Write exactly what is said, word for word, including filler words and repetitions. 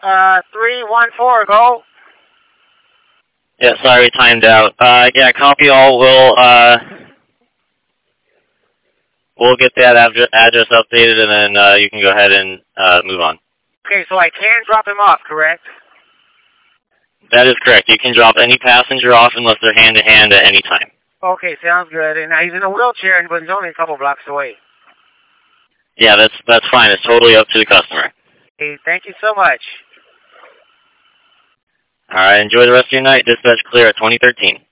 Uh, three one four, go. Yeah, sorry, timed out. Uh, yeah, copy all. We'll, uh, we'll get that address, address updated, and then uh, you can go ahead and uh, move on. Okay, so I can drop him off, correct? That is correct. You can drop any passenger off unless they're hand-to-hand at any time. Okay, sounds good. And he's in a wheelchair, but he's only a couple blocks away. Yeah, that's that's fine. It's totally up to the customer. Okay, thank you so much. All right, enjoy the rest of your night. Dispatch clear at twenty thirteen.